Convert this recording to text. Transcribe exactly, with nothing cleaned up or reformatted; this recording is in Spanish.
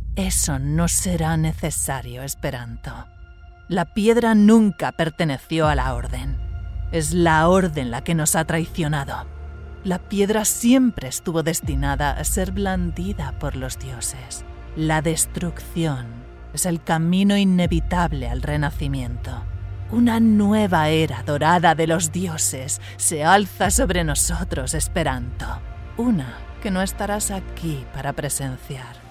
Eso no será necesario, Esperanto. La piedra nunca perteneció a la Orden. Es la Orden la que nos ha traicionado. La piedra siempre estuvo destinada a ser blandida por los dioses. La destrucción es el camino inevitable al renacimiento. Una nueva era dorada de los dioses se alza sobre nosotros, Esperanto. Una que no estarás aquí para presenciar.